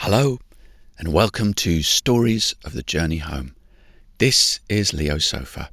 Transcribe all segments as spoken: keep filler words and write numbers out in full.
Hello and welcome to Stories of the Journey Home. This is Leo Sofa.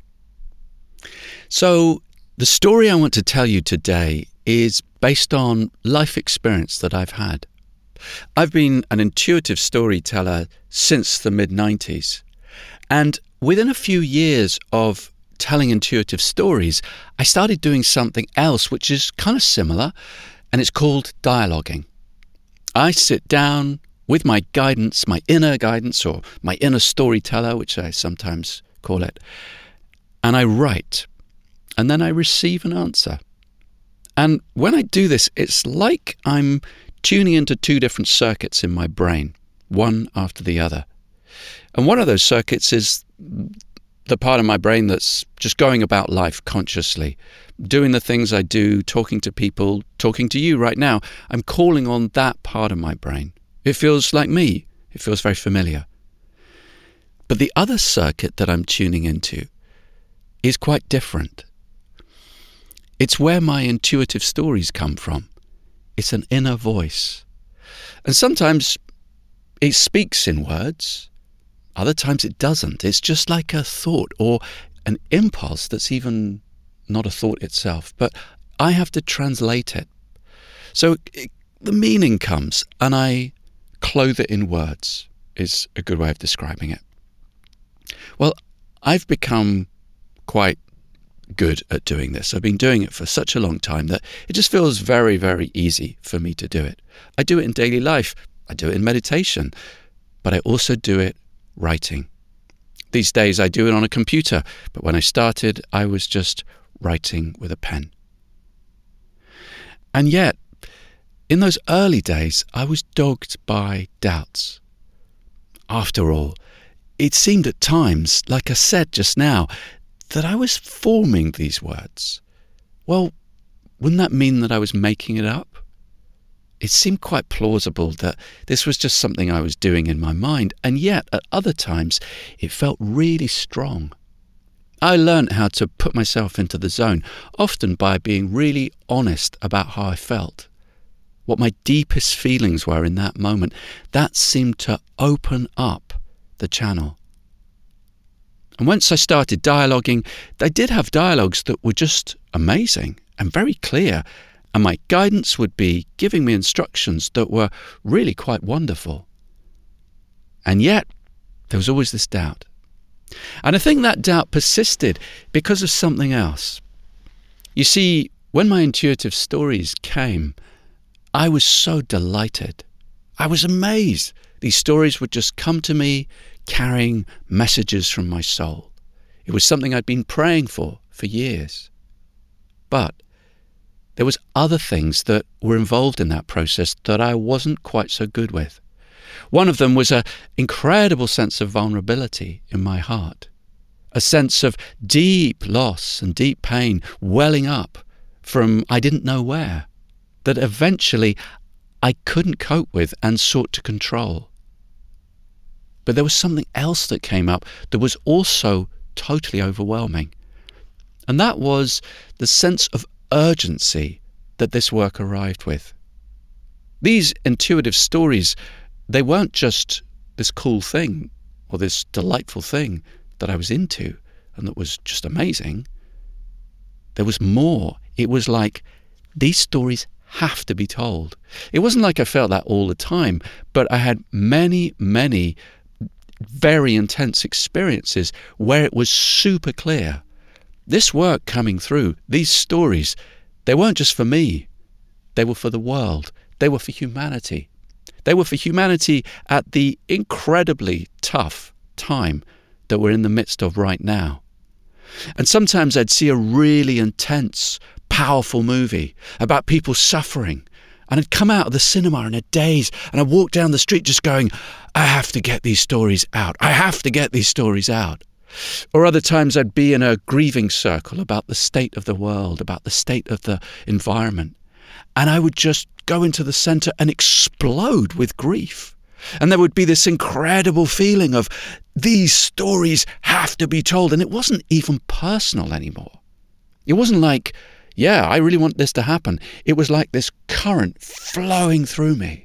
So the story I want to tell you today is based on life experience that I've had. I've been an intuitive storyteller since the mid nineties, and within a few years of telling intuitive stories, I started doing something else which is kind of similar, and it's called dialoguing. I sit down with my guidance, my inner guidance, or my inner storyteller, which I sometimes call it, and I write, and then I receive an answer. And when I do this, it's like I'm tuning into two different circuits in my brain, one after the other. And one of those circuits is the part of my brain that's just going about life consciously, doing the things I do, talking to people, talking to you right now. I'm calling on that part of my brain. It feels like me. It feels very familiar. But the other circuit that I'm tuning into is quite different. It's where my intuitive stories come from. It's an inner voice. And sometimes it speaks in words. Other times it doesn't. It's just like a thought or an impulse that's even not a thought itself. But I have to translate it. So it, the meaning comes and I clothe it in words is a good way of describing it. Well, I've become quite good at doing this. I've been doing it for such a long time that it just feels very, very easy for me to do it. I do it in daily life. I do it in meditation. But I also do it writing. These days I do it on a computer, but when I started, I was just writing with a pen. And yet, in those early days, I was dogged by doubts. After all, it seemed at times, like I said just now, that I was forming these words. Well, wouldn't that mean that I was making it up? It seemed quite plausible that this was just something I was doing in my mind, and yet at other times it felt really strong. I learned how to put myself into the zone, often by being really honest about how I felt. What my deepest feelings were in that moment, that seemed to open up the channel. And once I started dialoguing, I did have dialogues that were just amazing and very clear, and my guidance would be giving me instructions that were really quite wonderful. And yet, there was always this doubt. And I think that doubt persisted because of something else. You see, when my intuitive stories came, I was so delighted. I was amazed. These stories would just come to me carrying messages from my soul. It was something I'd been praying for for years. But there was other things that were involved in that process that I wasn't quite so good with. One of them was an incredible sense of vulnerability in my heart, a sense of deep loss and deep pain welling up from I didn't know where, that eventually I couldn't cope with and sought to control. But there was something else that came up that was also totally overwhelming. And that was the sense of urgency that this work arrived with. These intuitive stories, they weren't just this cool thing or this delightful thing that I was into and that was just amazing. There was more. It was like these stories have to be told. It wasn't like I felt that all the time, but I had many, many very intense experiences where it was super clear. This work coming through, these stories, they weren't just for me. They were for the world. They were for humanity. They were for humanity at the incredibly tough time that we're in the midst of right now. And sometimes I'd see a really intense, powerful movie about people suffering, and I'd come out of the cinema in a daze, and I'd walk down the street just going, I have to get these stories out. I have to get these stories out. Or other times I'd be in a grieving circle about the state of the world, about the state of the environment. And I would just go into the center and explode with grief. And there would be this incredible feeling of these stories have to be told. And it wasn't even personal anymore. It wasn't like, yeah, I really want this to happen. It was like this current flowing through me.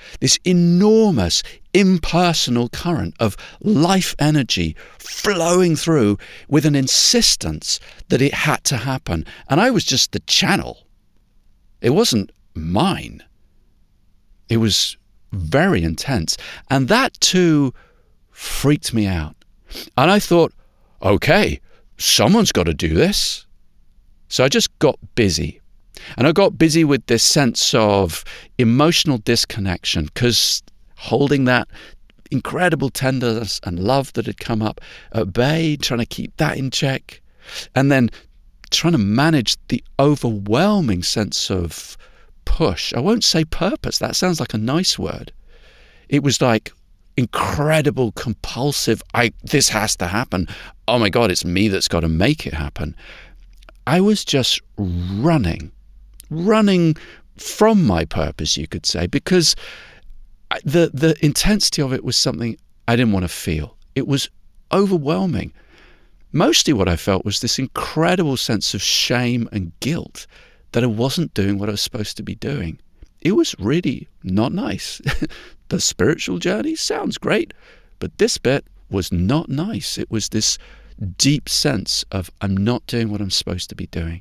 this enormous impersonal current of life energy flowing through with an insistence that it had to happen. And I was just the channel. It wasn't mine. It was very intense. And that too freaked me out. And I thought, okay, someone's got to do this. So I just got busy. And I got busy with this sense of emotional disconnection, because holding that incredible tenderness and love that had come up at bay, trying to keep that in check, and then trying to manage the overwhelming sense of push. I won't say purpose. That sounds like a nice word. It was like incredible, compulsive, I this has to happen. Oh my God, it's me that's got to make it happen. I was just running, running from my purpose, you could say, because the the intensity of it was something I didn't want to feel. It was overwhelming. Mostly what I felt was this incredible sense of shame and guilt that I wasn't doing what I was supposed to be doing. It was really not nice. The spiritual journey sounds great, but this bit was not nice. It was this deep sense of I'm not doing what I'm supposed to be doing.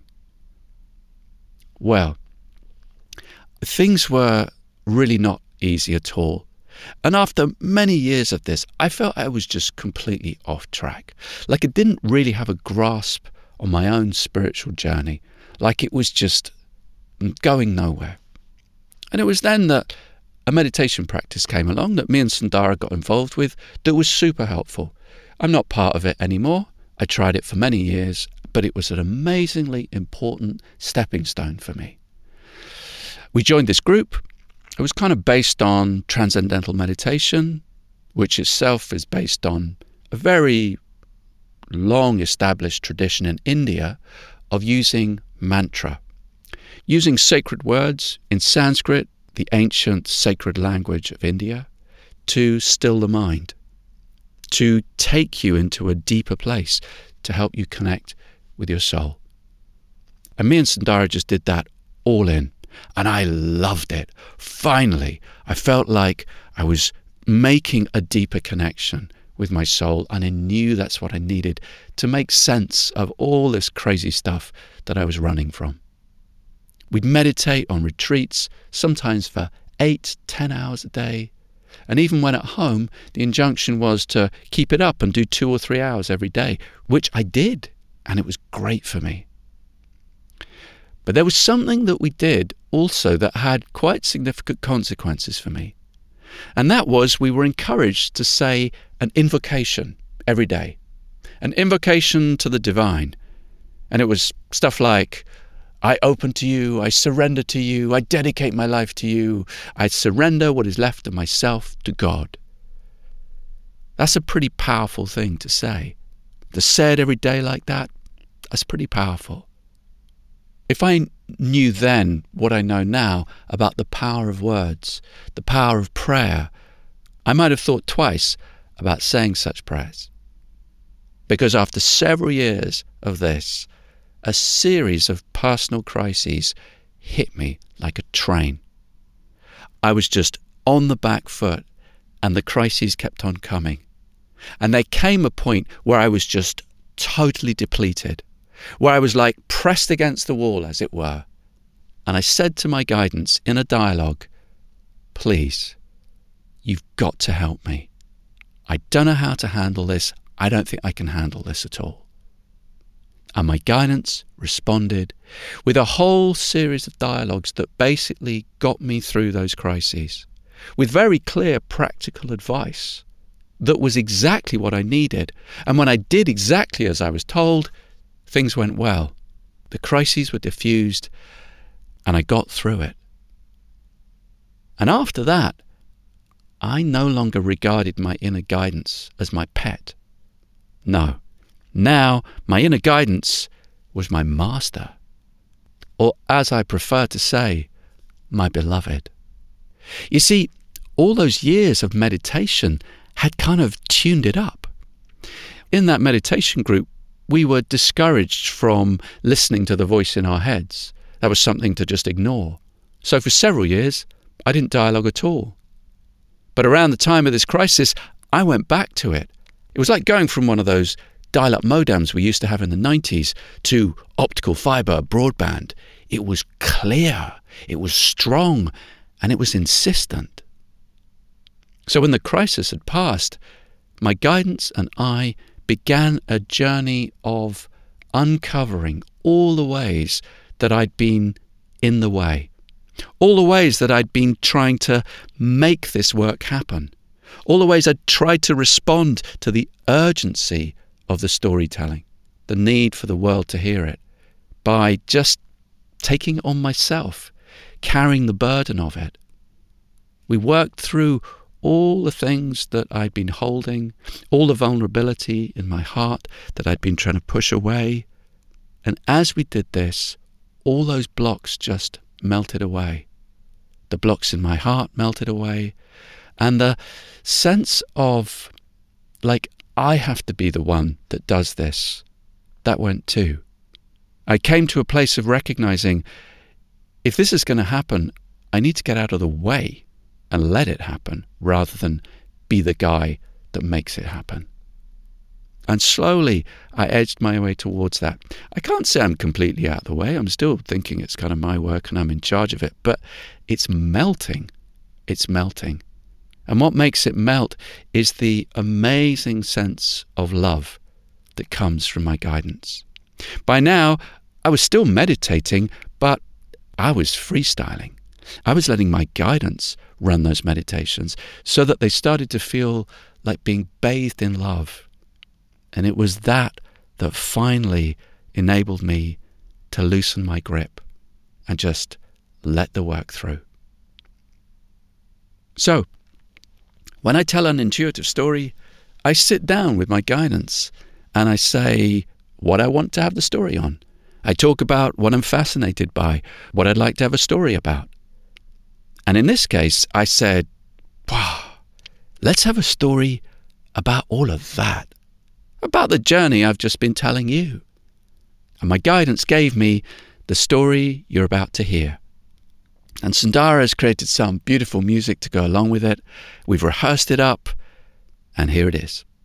Well, things were really not easy at all. And after many years of this, I felt I was just completely off track. Like I didn't really have a grasp on my own spiritual journey. Like it was just going nowhere. And it was then that a meditation practice came along that me and Sundara got involved with that was super helpful. I'm not part of it anymore. I tried it for many years, but it was an amazingly important stepping stone for me. We joined this group. It was kind of based on transcendental meditation, which itself is based on a very long established tradition in India of using mantra, using sacred words in Sanskrit, the ancient sacred language of India, to still the mind, to take you into a deeper place, to help you connect with your soul. And me and Sundara just did that all in. And I loved it. Finally, I felt like I was making a deeper connection with my soul, and I knew that's what I needed to make sense of all this crazy stuff that I was running from. We'd meditate on retreats, sometimes for eight, ten hours a day. And even when at home, the injunction was to keep it up and do two or three hours every day, which I did, and it was great for me. But there was something that we did also that had quite significant consequences for me. And that was we were encouraged to say an invocation every day, an invocation to the divine. And it was stuff like, I open to you, I surrender to you, I dedicate my life to you, I surrender what is left of myself to God. That's a pretty powerful thing to say. To say it every day like that, that's pretty powerful. If I knew then what I know now about the power of words, the power of prayer, I might have thought twice about saying such prayers. Because after several years of this, a series of personal crises hit me like a train. I was just on the back foot, and the crises kept on coming. And there came a point where I was just totally depleted, where I was like pressed against the wall, as it were. And I said to my guidance in a dialogue, please, you've got to help me. I don't know how to handle this. I don't think I can handle this at all. And my guidance responded with a whole series of dialogues that basically got me through those crises, with very clear practical advice that was exactly what I needed. And when I did exactly as I was told, things went well. The crises were diffused, and I got through it. And after that, I no longer regarded my inner guidance as my pet. No. Now, my inner guidance was my master, or as I prefer to say, my beloved. You see, all those years of meditation had kind of tuned it up. In that meditation group, we were discouraged from listening to the voice in our heads. That was something to just ignore. So for several years, I didn't dialogue at all. But around the time of this crisis, I went back to it. It was like going from one of those dial-up modems we used to have in the nineties to optical fiber broadband. It was clear, it was strong, and it was insistent. So when the crisis had passed, my guidance and I began a journey of uncovering all the ways that I'd been in the way, all the ways that I'd been trying to make this work happen, all the ways I'd tried to respond to the urgency of the storytelling, the need for the world to hear it, by just taking it on myself, carrying the burden of it. We worked through all the things that I'd been holding, all the vulnerability in my heart that I'd been trying to push away. And as we did this, all those blocks just melted away. The blocks in my heart melted away. And the sense of, like, I have to be the one that does this, that went too. I came to a place of recognizing, if this is going to happen, I need to get out of the way and let it happen rather than be the guy that makes it happen. And slowly I edged my way towards that. I can't say I'm completely out of the way. I'm still thinking it's kind of my work and I'm in charge of it, but it's melting. It's melting. And what makes it melt is the amazing sense of love that comes from my guidance. By now, I was still meditating, but I was freestyling. I was letting my guidance run those meditations so that they started to feel like being bathed in love. And it was that that finally enabled me to loosen my grip and just let the work through. So, when I tell an intuitive story, I sit down with my guidance and I say what I want to have the story on. I talk about what I'm fascinated by, what I'd like to have a story about. And in this case, I said, wow, let's have a story about all of that, about the journey I've just been telling you. And my guidance gave me the story you're about to hear. And Sundara has created some beautiful music to go along with it. We've rehearsed it up, and here it is.